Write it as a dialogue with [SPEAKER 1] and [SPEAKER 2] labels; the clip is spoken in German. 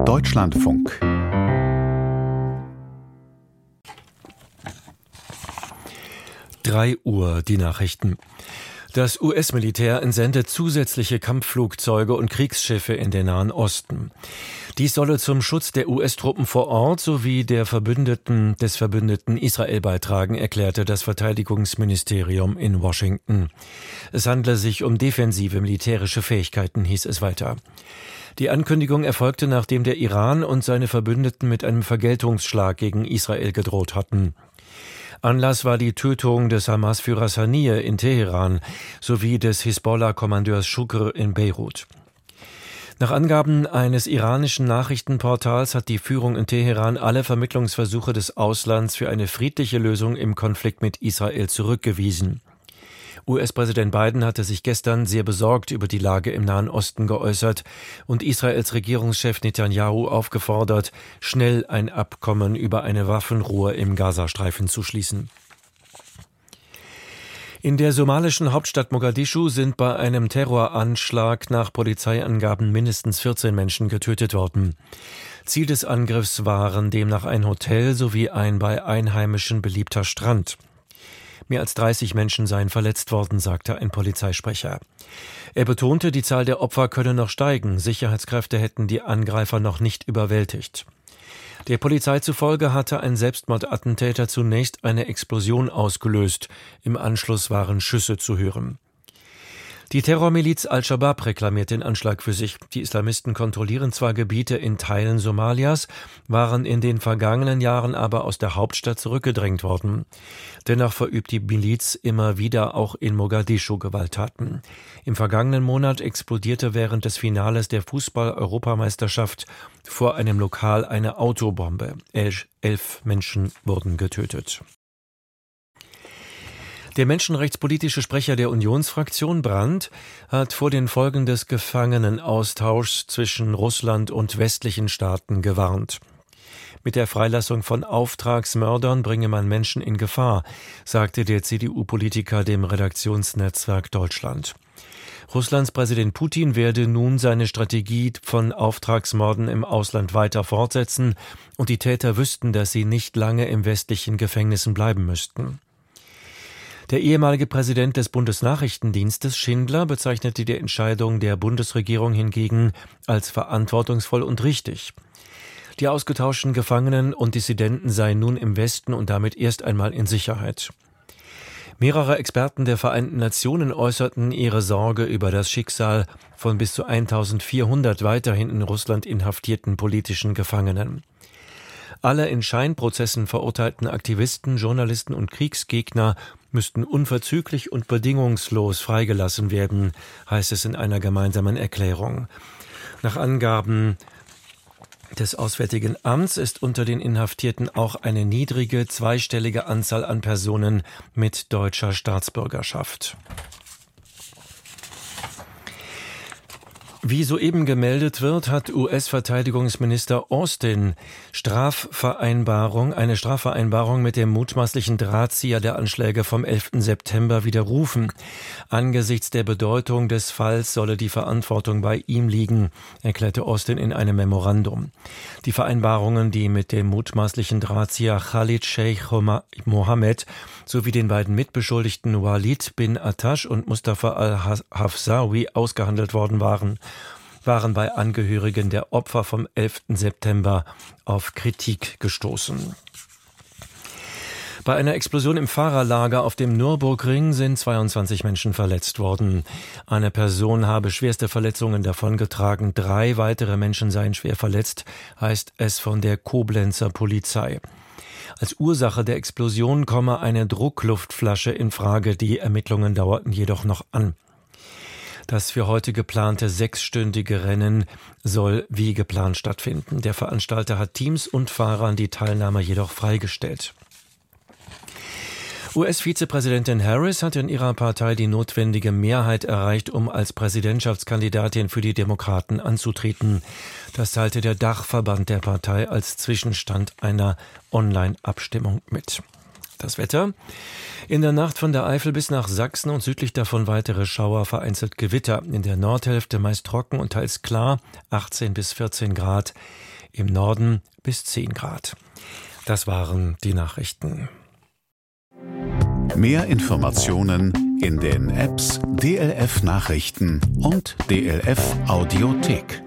[SPEAKER 1] Deutschlandfunk.
[SPEAKER 2] Uhr, die Nachrichten. Das US-Militär entsendet zusätzliche Kampfflugzeuge und Kriegsschiffe in den Nahen Osten. Dies solle zum Schutz der US-Truppen vor Ort sowie des Verbündeten Israel beitragen, erklärte das Verteidigungsministerium in Washington. Es handle sich um defensive militärische Fähigkeiten, hieß es weiter. Die Ankündigung erfolgte, nachdem der Iran und seine Verbündeten mit einem Vergeltungsschlag gegen Israel gedroht hatten. Anlass war die Tötung des Hamas-Führers Haniyeh in Teheran sowie des Hisbollah-Kommandeurs Shukr in Beirut. Nach Angaben eines iranischen Nachrichtenportals hat die Führung in Teheran alle Vermittlungsversuche des Auslands für eine friedliche Lösung im Konflikt mit Israel zurückgewiesen. US-Präsident Biden hatte sich gestern sehr besorgt über die Lage im Nahen Osten geäußert und Israels Regierungschef Netanyahu aufgefordert, schnell ein Abkommen über eine Waffenruhe im Gazastreifen zu schließen. In der somalischen Hauptstadt Mogadischu sind bei einem Terroranschlag nach Polizeiangaben mindestens 14 Menschen getötet worden. Ziel des Angriffs waren demnach ein Hotel sowie ein bei Einheimischen beliebter Strand. Mehr als 30 Menschen seien verletzt worden, sagte ein Polizeisprecher. Er betonte, die Zahl der Opfer könne noch steigen. Sicherheitskräfte hätten die Angreifer noch nicht überwältigt. Der Polizei zufolge hatte ein Selbstmordattentäter zunächst eine Explosion ausgelöst. Im Anschluss waren Schüsse zu hören. Die Terrormiliz Al-Shabaab reklamiert den Anschlag für sich. Die Islamisten kontrollieren zwar Gebiete in Teilen Somalias, waren in den vergangenen Jahren aber aus der Hauptstadt zurückgedrängt worden. Dennoch verübt die Miliz immer wieder auch in Mogadischu Gewalttaten. Im vergangenen Monat explodierte während des Finales der Fußball-Europameisterschaft vor einem Lokal eine Autobombe. 11 Menschen wurden getötet. Der menschenrechtspolitische Sprecher der Unionsfraktion, Brandt, hat vor den Folgen des Gefangenenaustauschs zwischen Russland und westlichen Staaten gewarnt. Mit der Freilassung von Auftragsmördern bringe man Menschen in Gefahr, sagte der CDU-Politiker dem Redaktionsnetzwerk Deutschland. Russlands Präsident Putin werde nun seine Strategie von Auftragsmorden im Ausland weiter fortsetzen und die Täter wüssten, dass sie nicht lange in westlichen Gefängnissen bleiben müssten. Der ehemalige Präsident des Bundesnachrichtendienstes, Schindler, bezeichnete die Entscheidung der Bundesregierung hingegen als verantwortungsvoll und richtig. Die ausgetauschten Gefangenen und Dissidenten seien nun im Westen und damit erst einmal in Sicherheit. Mehrere Experten der Vereinten Nationen äußerten ihre Sorge über das Schicksal von bis zu 1400 weiterhin in Russland inhaftierten politischen Gefangenen. Alle in Scheinprozessen verurteilten Aktivisten, Journalisten und Kriegsgegner müssten unverzüglich und bedingungslos freigelassen werden, heißt es in einer gemeinsamen Erklärung. Nach Angaben des Auswärtigen Amts ist unter den Inhaftierten auch eine niedrige, zweistellige Anzahl an Personen mit deutscher Staatsbürgerschaft. Wie soeben gemeldet wird, hat US-Verteidigungsminister Austin eine Strafvereinbarung mit dem mutmaßlichen Drahtzieher der Anschläge vom 11. September widerrufen. Angesichts der Bedeutung des Falls solle die Verantwortung bei ihm liegen, erklärte Austin in einem Memorandum. Die Vereinbarungen, die mit dem mutmaßlichen Drahtzieher Khalid Sheikh Mohammed sowie den beiden Mitbeschuldigten Walid bin Attash und Mustafa al-Hafsawi ausgehandelt worden waren bei Angehörigen der Opfer vom 11. September auf Kritik gestoßen. Bei einer Explosion im Fahrerlager auf dem Nürburgring sind 22 Menschen verletzt worden. Eine Person habe schwerste Verletzungen davongetragen. 3 weitere Menschen seien schwer verletzt, heißt es von der Koblenzer Polizei. Als Ursache der Explosion komme eine Druckluftflasche in Frage. Die Ermittlungen dauerten jedoch noch an. Das für heute geplante 6-stündige Rennen soll wie geplant stattfinden. Der Veranstalter hat Teams und Fahrern die Teilnahme jedoch freigestellt. US-Vizepräsidentin Harris hat in ihrer Partei die notwendige Mehrheit erreicht, um als Präsidentschaftskandidatin für die Demokraten anzutreten. Das teilte der Dachverband der Partei als Zwischenstand einer Online-Abstimmung mit. Das Wetter. In der Nacht von der Eifel bis nach Sachsen und südlich davon weitere Schauer, vereinzelt Gewitter. In der Nordhälfte meist trocken und teils klar, 18 bis 14 Grad. im Norden bis 10 Grad. Das waren die Nachrichten.
[SPEAKER 1] Mehr Informationen in den Apps DLF Nachrichten und DLF Audiothek.